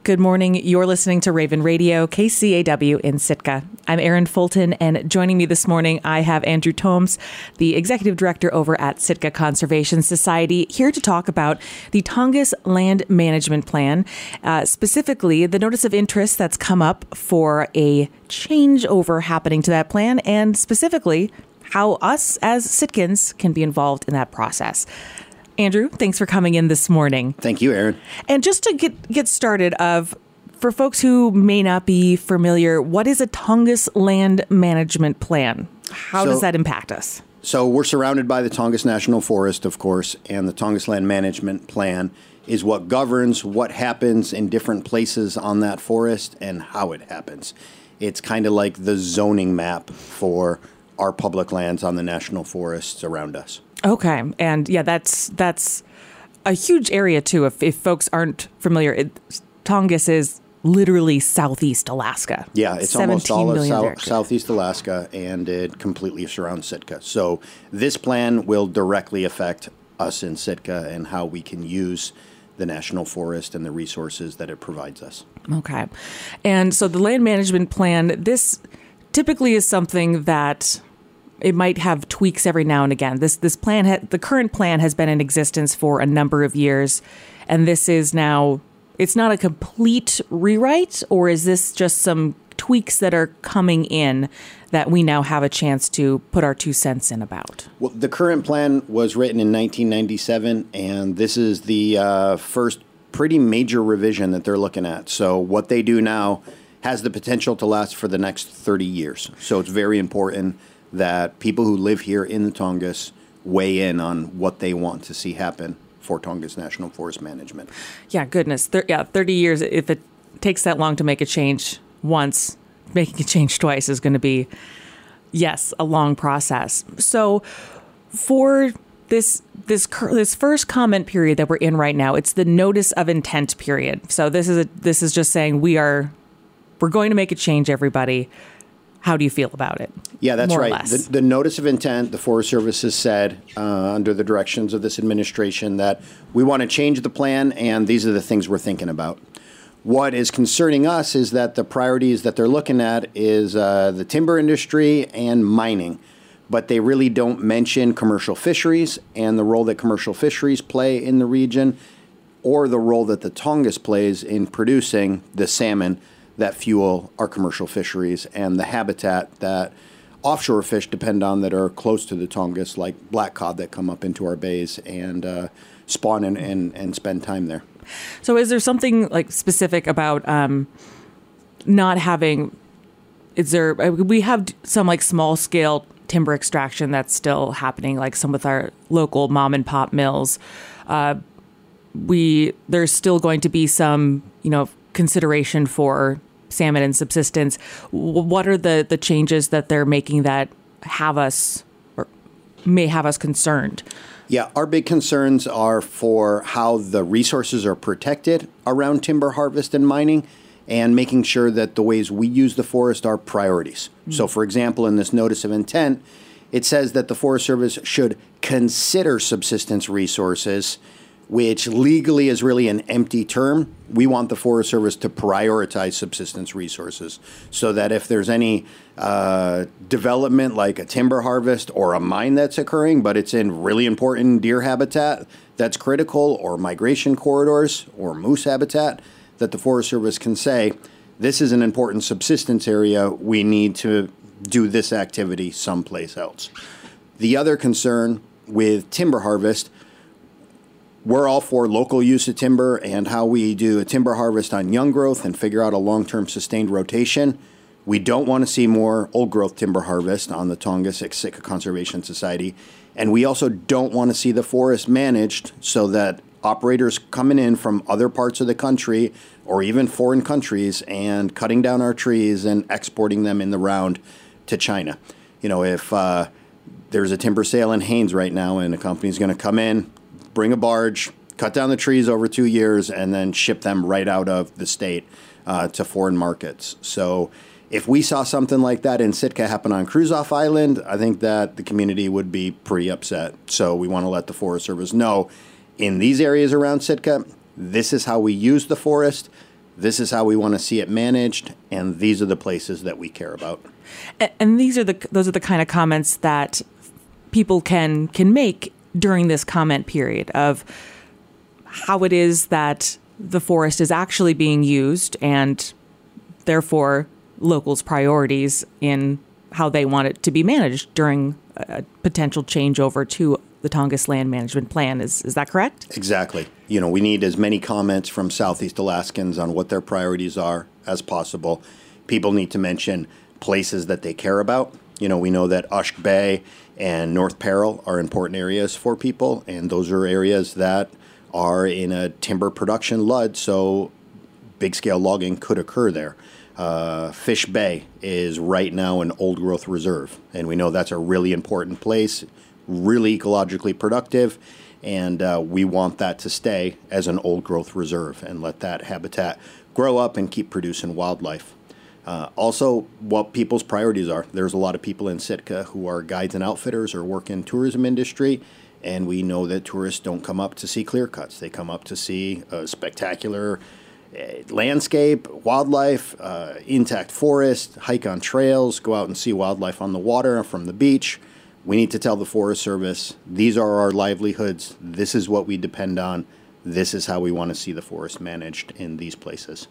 Good morning. You're listening to Raven Radio, KCAW in Sitka. I'm Erin Fulton, and joining me this morning, I have Andrew Tomes, the Executive Director over at Sitka Conservation Society, here to talk about the Tongass Land Management Plan, specifically the notice of interest that's come up for a changeover happening to that plan, and specifically how us as Sitkans can be involved in that process. Andrew, thanks for coming in this morning. Thank you, Erin. And just to get started, for folks who may not be familiar, what is a Tongass Land Management Plan? How does that impact us? So we're surrounded by the Tongass National Forest, of course, and the Tongass Land Management Plan is what governs what happens in different places on that forest and how it happens. It's kind of like the zoning map for our public lands on the national forests around us. Okay. And yeah, that's a huge area too. If folks aren't familiar, Tongass is literally southeast Alaska. Yeah, it's almost all of southeast Alaska, and it completely surrounds Sitka. So this plan will directly affect us in Sitka and how we can use the national forest and the resources that it provides us. Okay. And so the land management plan, this typically is something that it might have tweaks every now and again. This plan, the current plan has been in existence for a number of years, and this is now, it's not a complete rewrite, or is this just some tweaks that are coming in that we now have a chance to put our 2 cents in about? Well, the current plan was written in 1997, and this is the first pretty major revision that they're looking at. So what they do now has the potential to last for the next 30 years. So it's very important that people who live here in the Tongass weigh in on what they want to see happen for Tongass National Forest Management. Yeah, goodness. 30 years, if it takes that long to make a change once, making a change twice is going to be, yes, a long process. So for this first comment period that we're in right now, it's the notice of intent period. So this is just saying we're going to make a change, everybody. How do you feel about it? Yeah, that's More or right. less. The notice of intent, the Forest Service has said under the directions of this administration that we want to change the plan, and these are the things we're thinking about. What is concerning us is that the priorities that they're looking at is the timber industry and mining, but they really don't mention commercial fisheries and the role that commercial fisheries play in the region, or the role that the Tongass plays in producing the salmon that fuel our commercial fisheries and the habitat that offshore fish depend on that are close to the Tongass, like black cod that come up into our bays and spawn and spend time there. So is there something like specific about not having, we have some like small scale timber extraction that's still happening, like some with our local mom and pop mills. There's still going to be some, consideration for salmon and subsistence. What are the changes that they're making that have us or may have us concerned? Yeah, our big concerns are for how the resources are protected around timber harvest and mining, and making sure that the ways we use the forest are priorities. Mm-hmm. So, for example, in this notice of intent, it says that the Forest Service should consider subsistence resources, which legally is really an empty term. We want the Forest Service to prioritize subsistence resources so that if there's any development like a timber harvest or a mine that's occurring, but it's in really important deer habitat that's critical, or migration corridors or moose habitat, that the Forest Service can say, this is an important subsistence area, we need to do this activity someplace else. The other concern with timber harvest, we're all for local use of timber and how we do a timber harvest on young growth and figure out a long-term sustained rotation. We don't want to see more old-growth timber harvest on the Tongass at Sitka Conservation Society. And we also don't want to see the forest managed so that operators coming in from other parts of the country or even foreign countries and cutting down our trees and exporting them in the round to China. If there's a timber sale in Haines right now and a company's going to come in, bring a barge, cut down the trees over 2 years, and then ship them right out of the state to foreign markets. So if we saw something like that in Sitka happen on Kruzof Island, I think that the community would be pretty upset. So we want to let the Forest Service know, in these areas around Sitka, this is how we use the forest. this is how we want to see it managed, and these are the places that we care about. And those are the kind of comments that people can make during this comment period of how it is that the forest is actually being used, and therefore locals' priorities in how they want it to be managed during a potential changeover to the Tongass Land Management Plan. Is that correct? Exactly. We need as many comments from Southeast Alaskans on what their priorities are as possible. People need to mention places that they care about. We know that Ushk Bay and North Peril are important areas for people, and those are areas that are in a timber production LUD, so big-scale logging could occur there. Fish Bay is right now an old-growth reserve, and we know that's a really important place, really ecologically productive, and we want that to stay as an old-growth reserve and let that habitat grow up and keep producing wildlife. Also, what people's priorities are. There's a lot of people in Sitka who are guides and outfitters or work in tourism industry, and we know that tourists don't come up to see clear cuts. They come up to see a spectacular landscape, wildlife, intact forest, hike on trails, go out and see wildlife on the water from the beach. We need to tell the Forest Service, these are our livelihoods. This is what we depend on. This is how we want to see the forest managed in these places.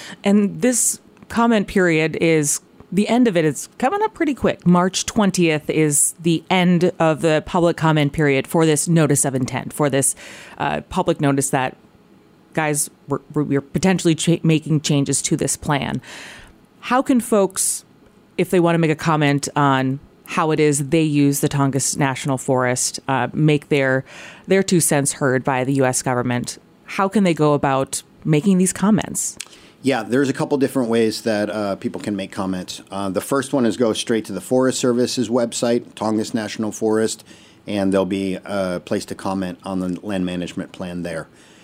And this comment period is, the end of it is coming up pretty quick. March 20th is the end of the public comment period for this notice of intent, for this public notice that, guys, we're potentially making changes to this plan. How can folks, if they want to make a comment on how it is they use the Tongass National Forest, make their 2 cents heard by the U.S. government, how can they go about making these comments? Yeah, there's a couple different ways that people can make comments. The first one is go straight to the Forest Service's website, Tongass National Forest, and there'll be a place to comment on the land management plan there.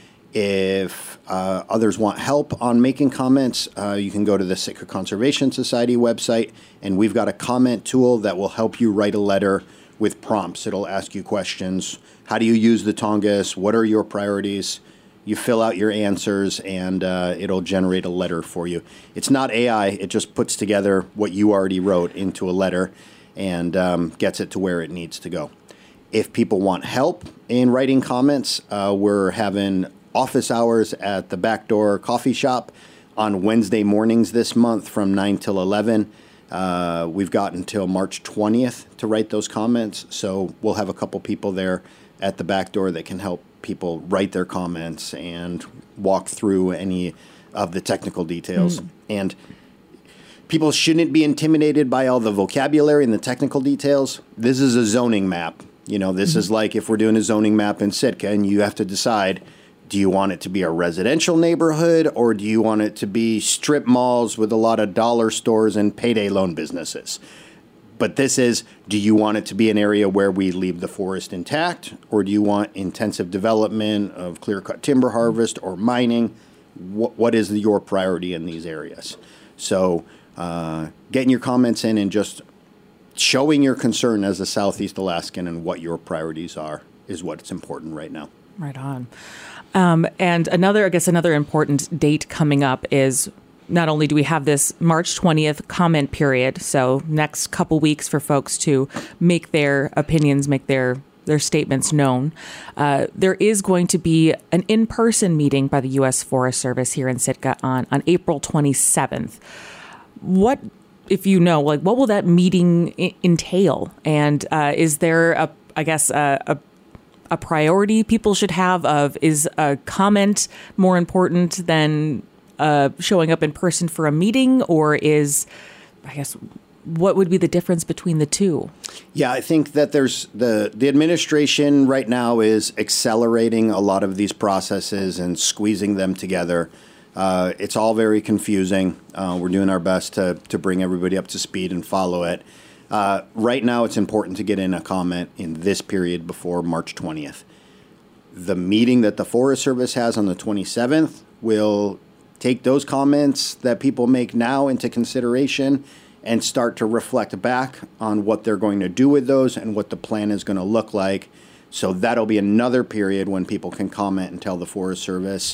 If others want help on making comments, you can go to the Sitka Conservation Society website, and we've got a comment tool that will help you write a letter with prompts. It'll ask you questions. How do you use the Tongass? What are your priorities? You fill out your answers, and it'll generate a letter for you. It's not AI. It just puts together what you already wrote into a letter and gets it to where it needs to go. If people want help in writing comments, we're having office hours at the Backdoor Coffee Shop on Wednesday mornings this month from 9 till 11. We've got until March 20th to write those comments, so we'll have a couple people there at the back door that can help people write their comments and walk through any of the technical details. And people shouldn't be intimidated by all the vocabulary and the technical details. This is a zoning map. This is like if we're doing a zoning map in Sitka and you have to decide, do you want it to be a residential neighborhood or do you want it to be strip malls with a lot of dollar stores and payday loan businesses? But this is, do you want it to be an area where we leave the forest intact, or do you want intensive development of clear-cut timber harvest or mining? What is your priority in these areas? So getting your comments in and just showing your concern as a Southeast Alaskan and what your priorities are is what's important right now. Right on. And another important date coming up is, not only do we have this March 20th comment period, so next couple weeks for folks to make their opinions, make their statements known, there is going to be an in-person meeting by the U.S. Forest Service here in Sitka on April 27th. What, if you know, what will that meeting entail? And is there a priority people should have of, is a comment more important than showing up in person for a meeting, or is, what would be the difference between the two? Yeah, I think that there's the administration right now is accelerating a lot of these processes and squeezing them together. It's all very confusing. We're doing our best to bring everybody up to speed and follow it. Right now, it's important to get in a comment in this period before March 20th. The meeting that the Forest Service has on the 27th will take those comments that people make now into consideration and start to reflect back on what they're going to do with those and what the plan is going to look like. So that'll be another period when people can comment and tell the Forest Service,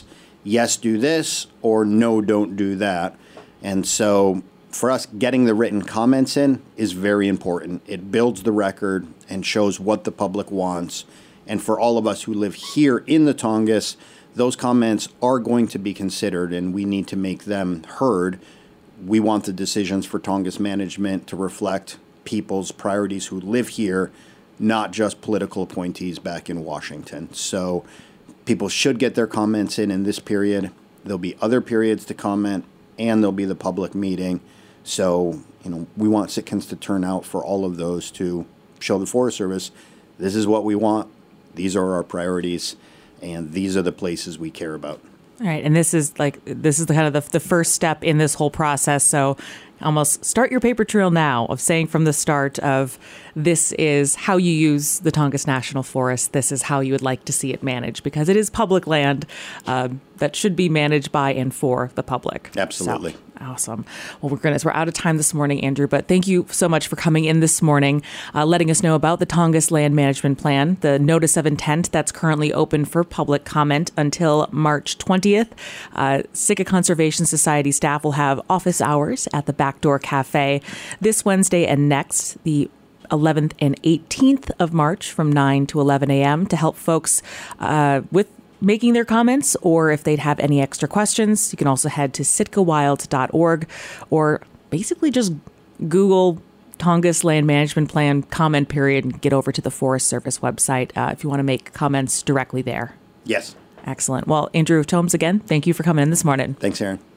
yes, do this, or no, don't do that. And so for us, getting the written comments in is very important. It builds the record and shows what the public wants. And for all of us who live here in the Tongass, those comments are going to be considered, and we need to make them heard. We want the decisions for Tongass management to reflect people's priorities who live here, not just political appointees back in Washington. So people should get their comments in this period. There'll be other periods to comment, and there'll be the public meeting. So, we want Sitkans to turn out for all of those to show the Forest Service, this is what we want, these are our priorities, and these are the places we care about. All right, and this is the kind of the first step in this whole process. So almost start your paper trail now of saying from the start of this is how you use the Tongass National Forest. This is how you would like to see it managed, because it is public land that should be managed by and for the public. Absolutely. So, awesome. Well, we're out of time this morning, Andrew, but thank you so much for coming in this morning, letting us know about the Tongass Land Management Plan, the Notice of Intent that's currently open for public comment until March 20th. Sitka Conservation Society staff will have office hours at the Backdoor Cafe this Wednesday and next, the 11th and 18th of March from 9 to 11 a.m. to help folks with making their comments, or if they'd have any extra questions. You can also head to sitkawild.org or basically just Google Tongass Land Management Plan comment period and get over to the Forest Service website if you want to make comments directly there. Yes. Excellent. Well, Andrew Thoms, again, thank you for coming in this morning. Thanks, Aaron.